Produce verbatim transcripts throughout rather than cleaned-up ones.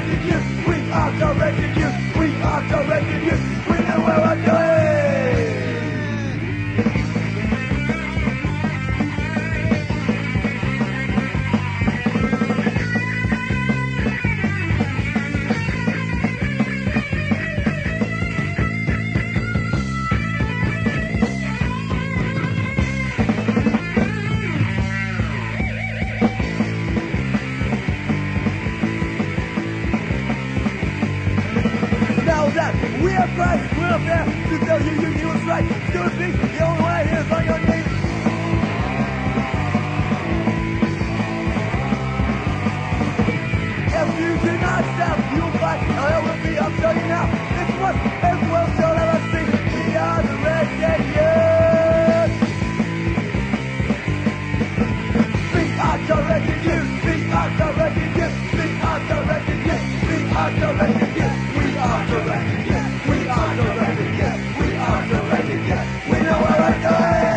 directing you. We are directing you. We are directing you. We know what we're doing. We are Christ, we're up there to tell you you knew what's right. Still speak, the only way is on your knees. If you do not stop, you'll fight. Hell will be up, tell you now. It's what as well shall ever see. We are the renegade youth. We are directing you. We are directing you. We are directing you. We are directing you. We are directing you. We are directing you. We are directing you. We know what we're doing.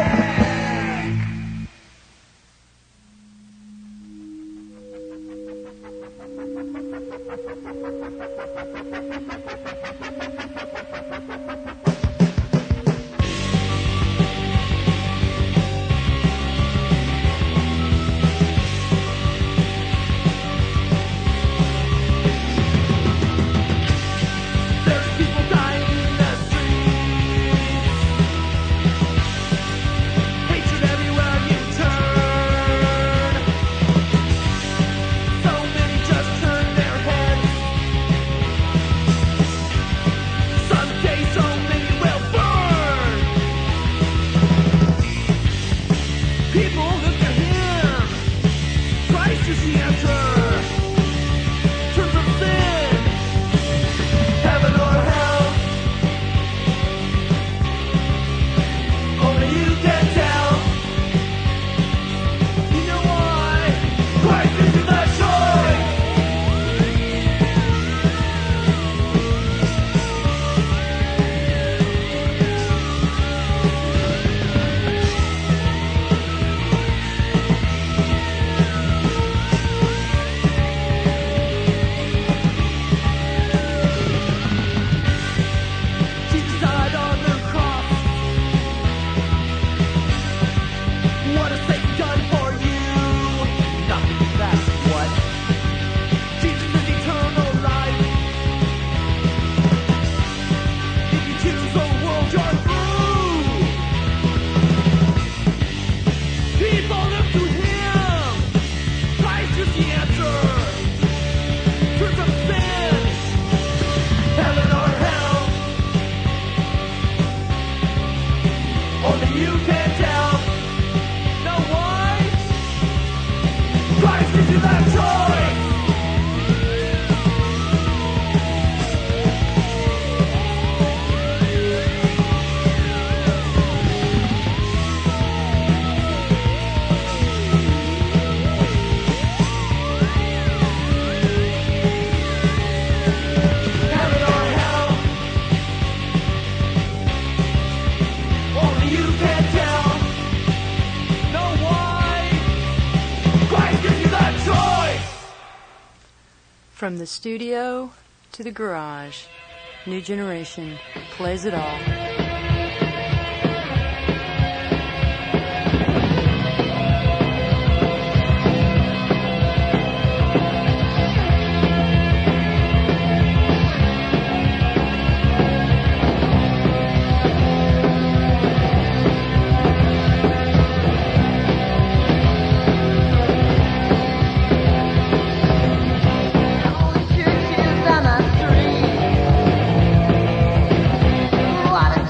From the studio to the garage, New Generation plays it all. What a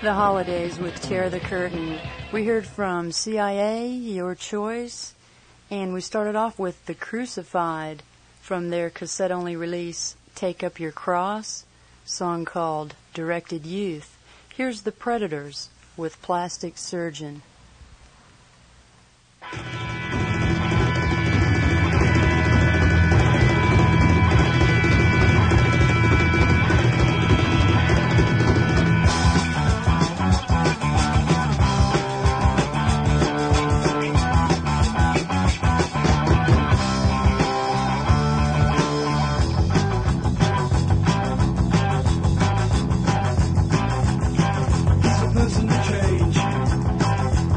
The Holidays with Tear the Curtain. We heard from C I A, Your Choice, and we started off with The Crucified from their cassette-only release, Take Up Your Cross, song called Directed Youth. Here's The Predators with Plastic Surgeon. Person to change.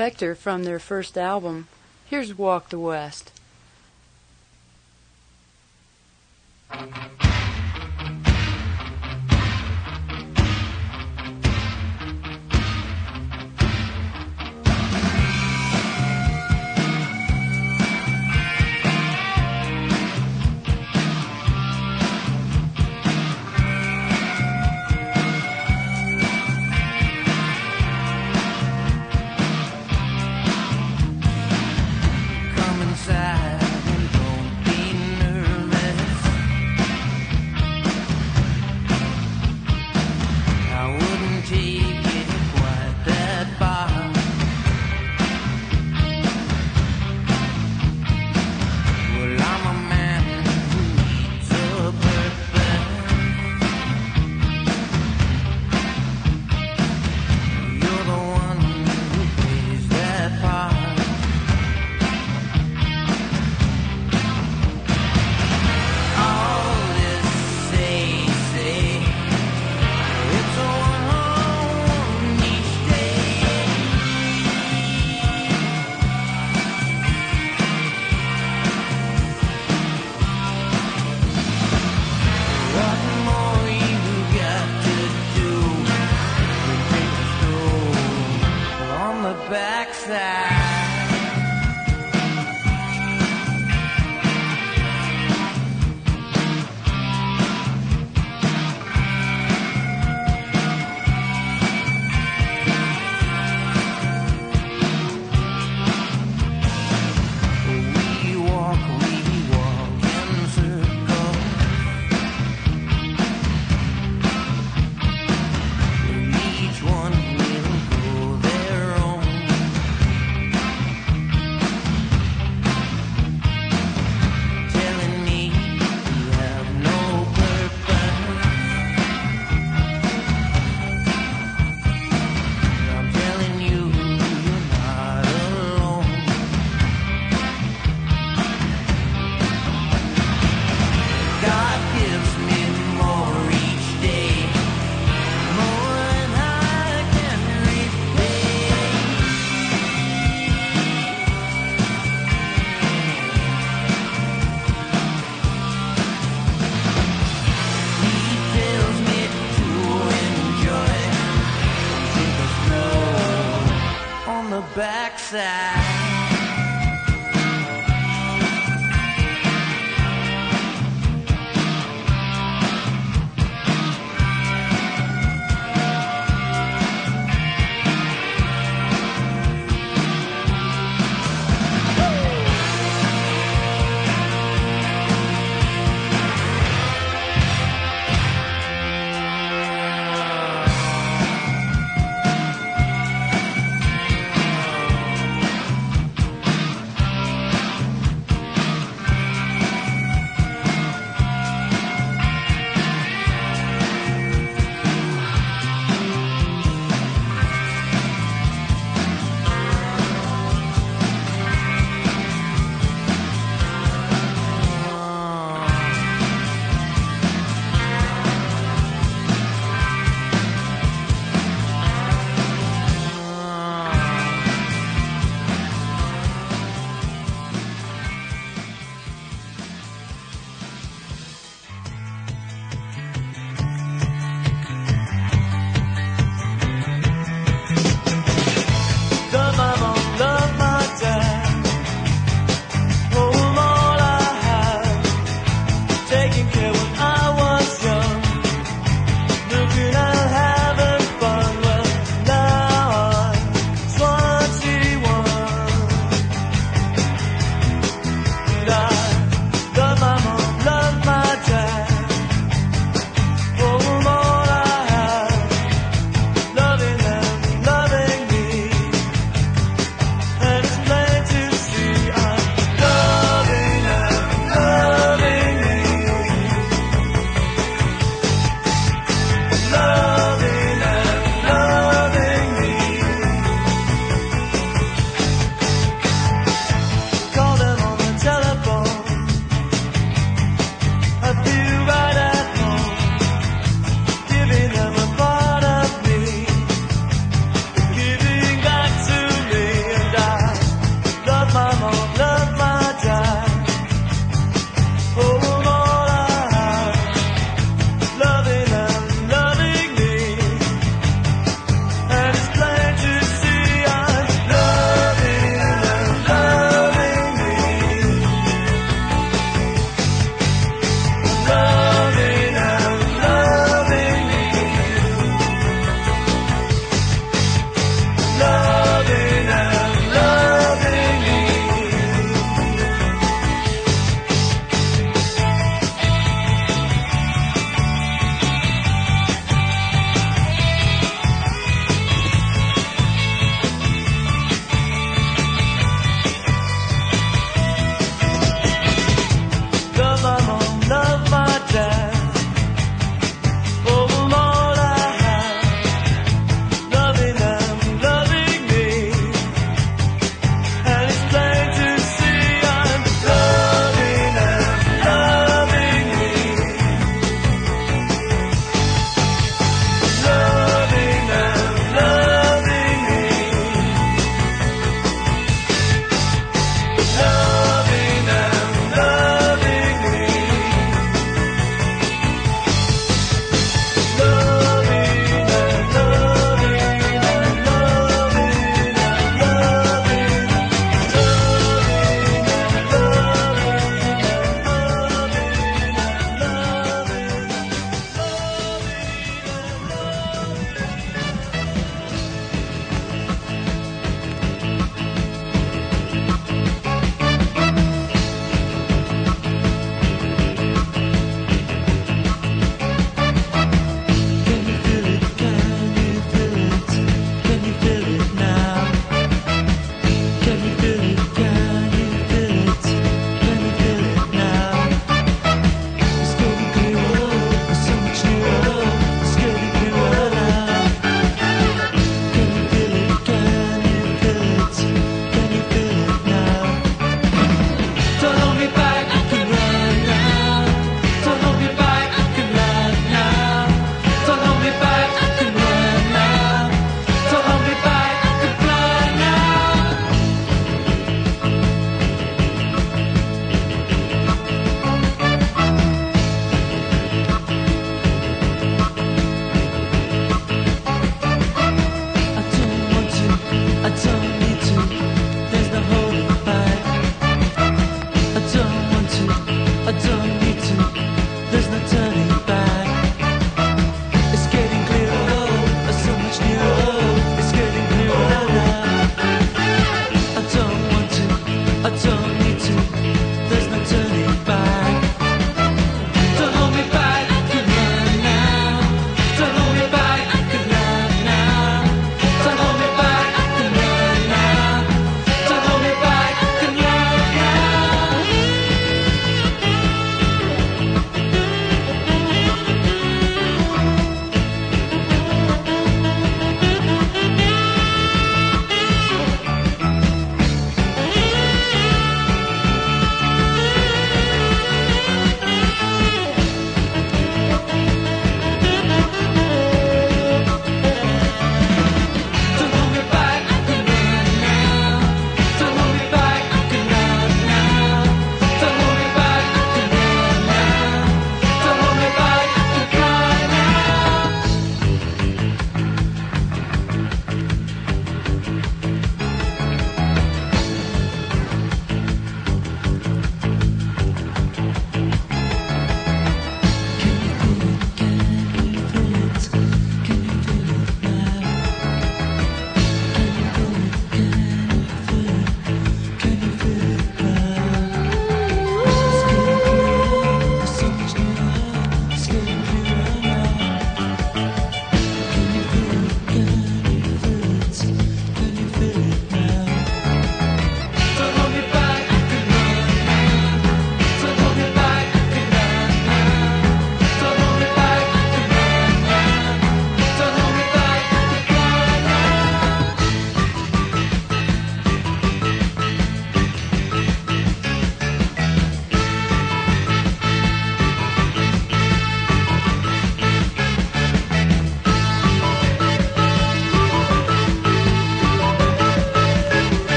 Vector from their first album. Here's Walk the West.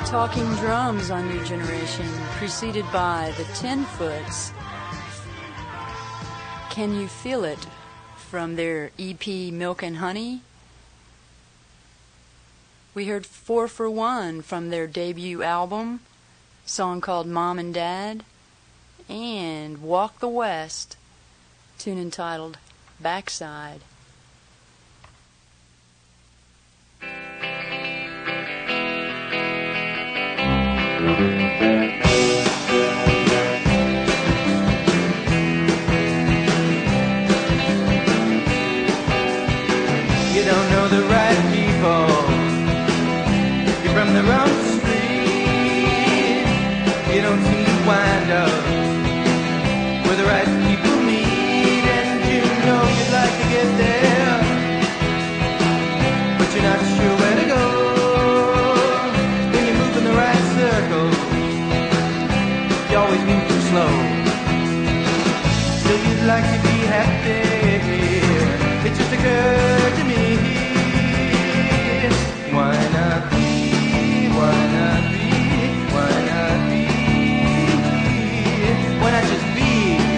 Talking Drums on New Generation, preceded by the Ten Foots. Can You Feel It from their E P Milk and Honey? We heard Four for One from their debut album, a song called Mom and Dad, and Walk the West, tune entitled Backside. You don't know the right people. You're from the wrong street. You don't seem to wind up where the right people meet. And you know you'd like to get there, but you're not sure where to go. When you move in the right circle, you always move too slow. So you'd like to be happy. It just occurred to me, why not be, why not be, why not be, why not just be?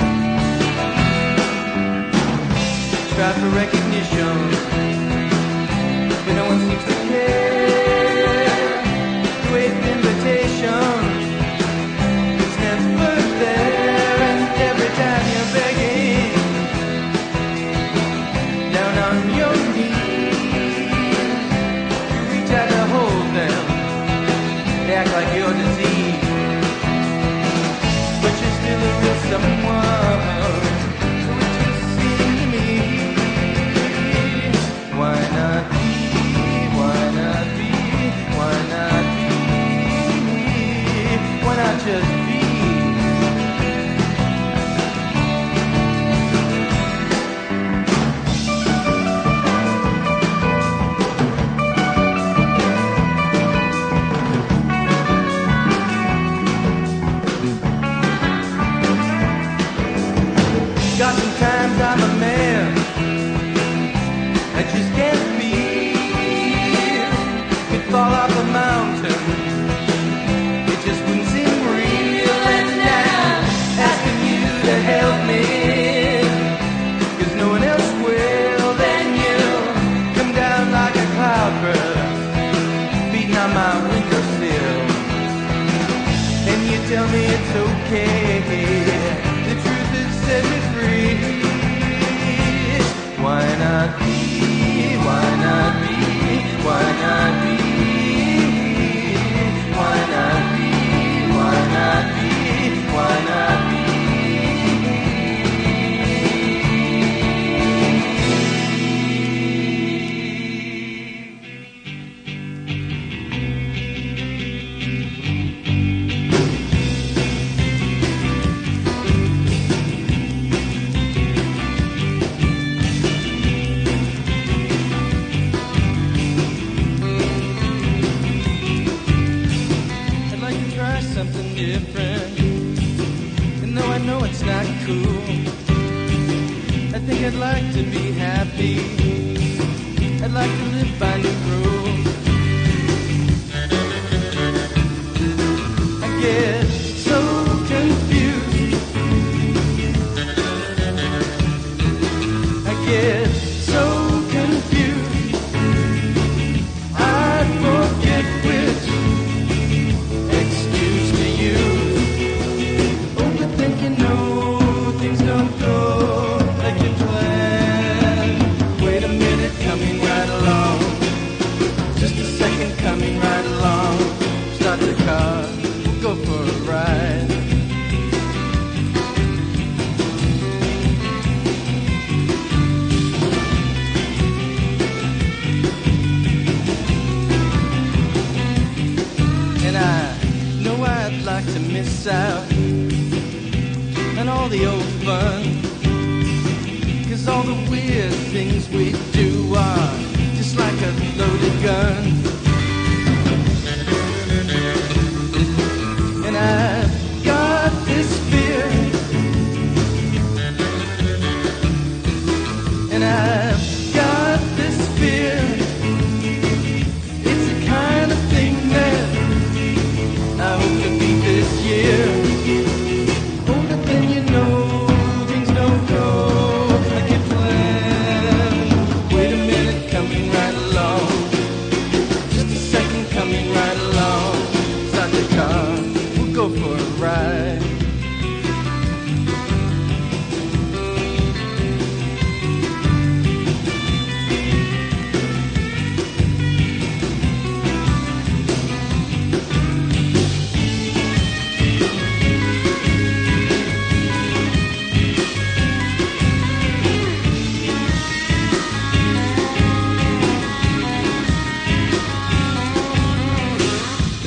Try for recognition, but no one seems to care. Wait for invitation, it's never there, and every time you're begging down on your knees, you reach out to hold them. They act like you're diseased, but you're still a real someone. So it just seems to me, why not be, why not be, why not be, why not just be? God, sometimes I'm a man I just can't feel. Could fall off a mountain, it just wouldn't seem real. And I'm asking you to help me, 'cause no one else will. Then you come down like a cloudburst, beating on my windowsill, and you tell me it's okay. The truth has set me free. Why not be? Why not be? Why not be? Why not be? Why not be? Why not be? Something different, and though I know it's not cool, I think I'd like to be happy. I'd like to live by new rules. I get so confused, I get so confused, I forget which excuse to use. Overthinking, no, things don't go like you planned. Wait a minute, coming right along. Just a second, coming right along. Start the car, we'll go for a ride. And I know I'd like to miss out on all the old fun, 'cause all the weird things we do are just like a loaded gun. And I've got this fear, and I've got this fear. It's the kind of thing that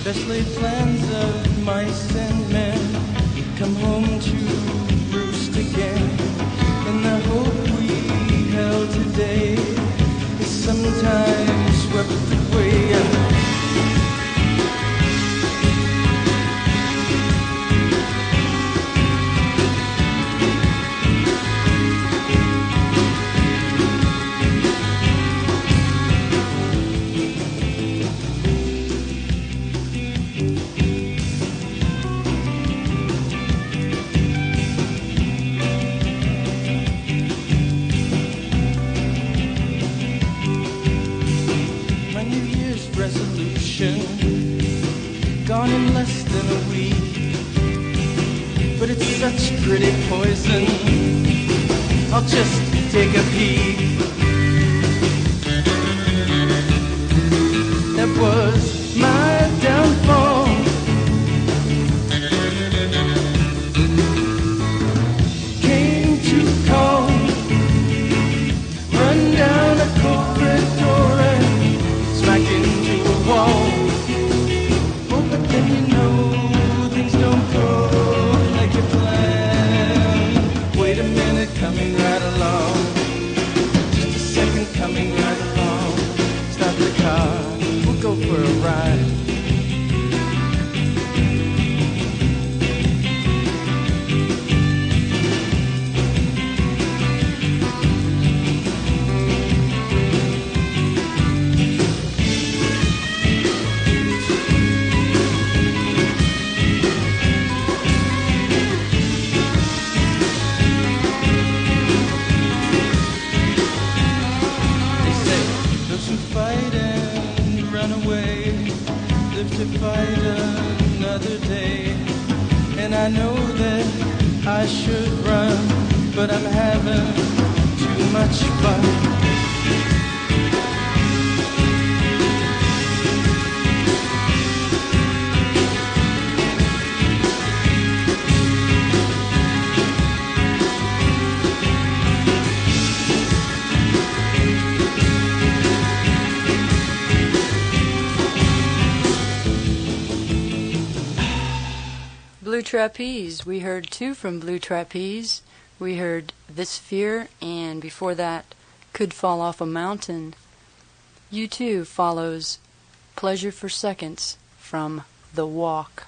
best laid plans of mice and men come home to roost again. And the hope we held today is sometimes swept away. Gone in less than a week, but it's such pretty poison. I'll just take a peek. That was my downfall. Came to call, run down a corridor and smack into a wall. Then you know things don't go like you planned. Wait a minute, coming right along. Just a second, coming right along. Stop the car, we'll go for a ride. To fight another day. And I know that I should run, but I'm having too much fun. Blue Trapeze. We heard two from Blue Trapeze. We heard This Fear, and before that, Could Fall Off a Mountain. U two follows Pleasure for Seconds from The Walk.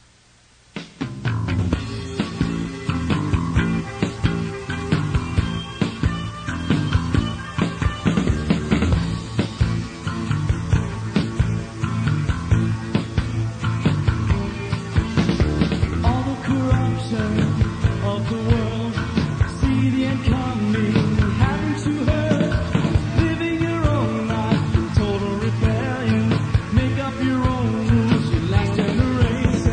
Of the world, see the end coming, having to hurt, living your own life in total rebellion, make up your own rules, your last generation.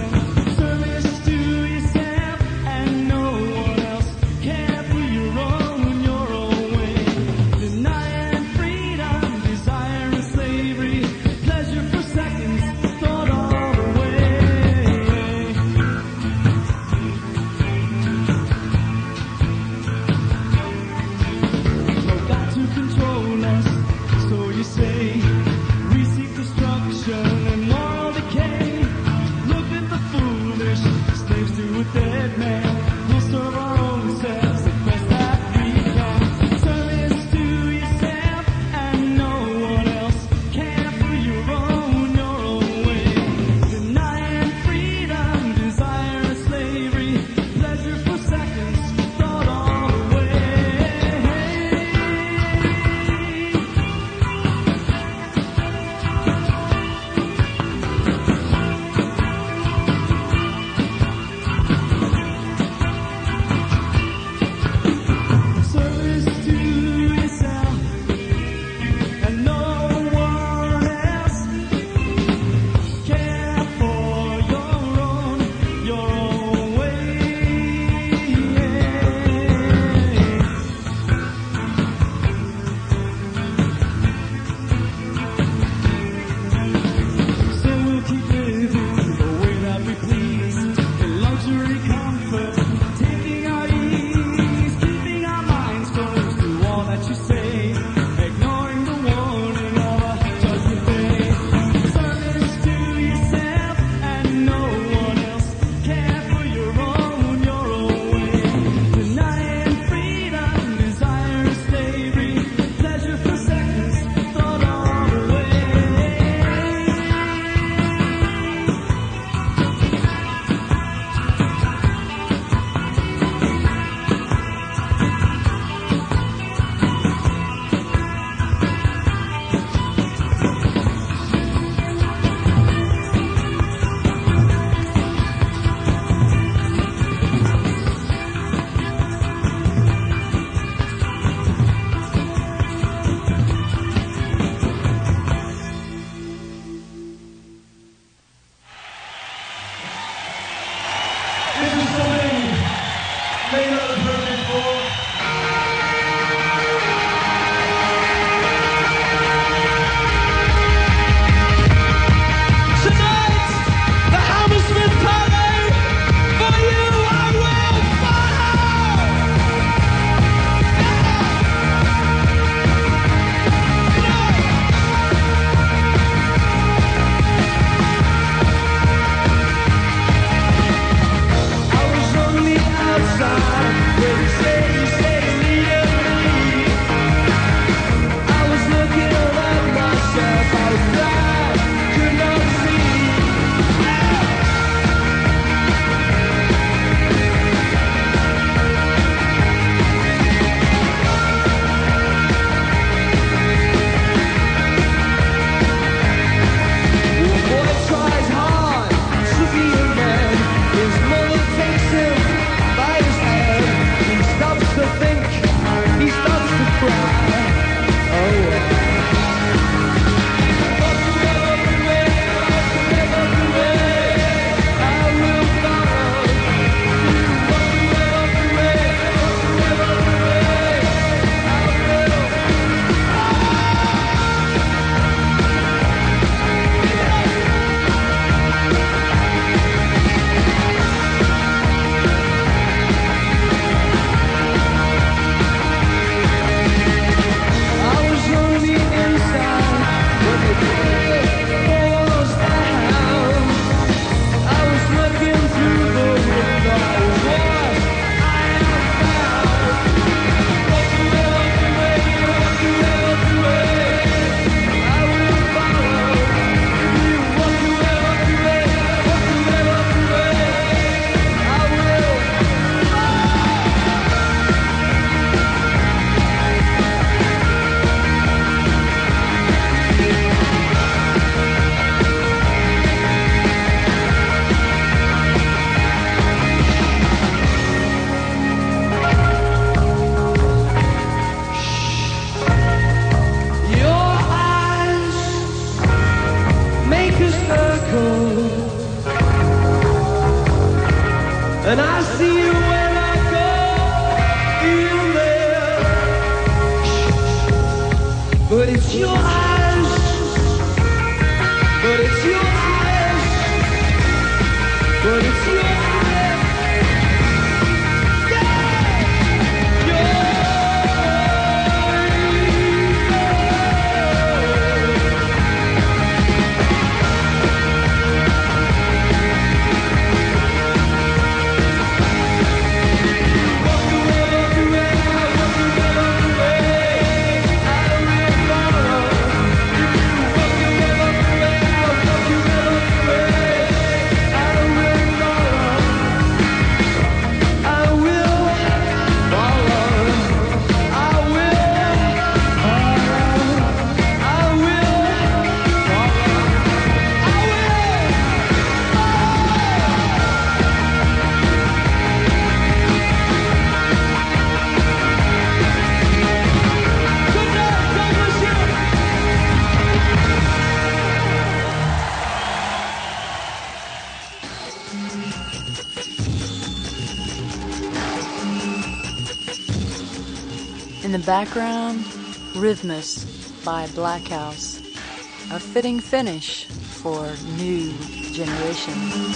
In the background, Rhythmus by Black House. A fitting finish for New Generation.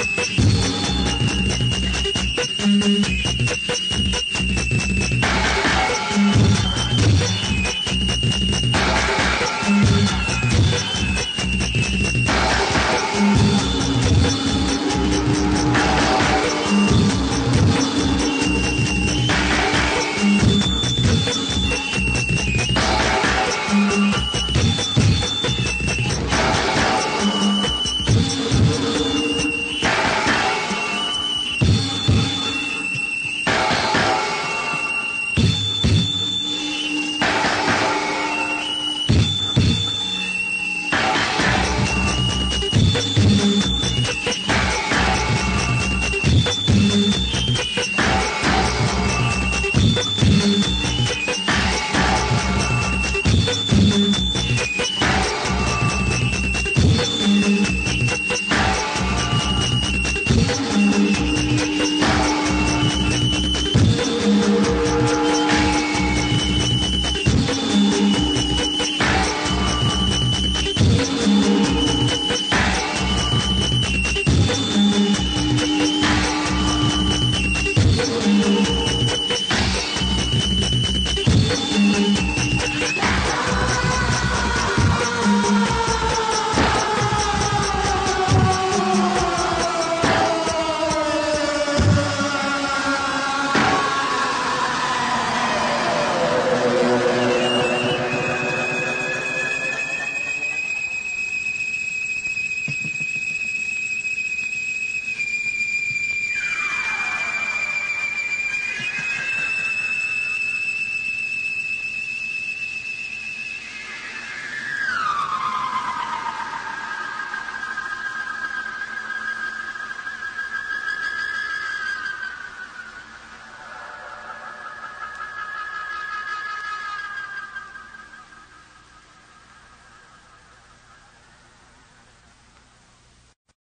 Thank you.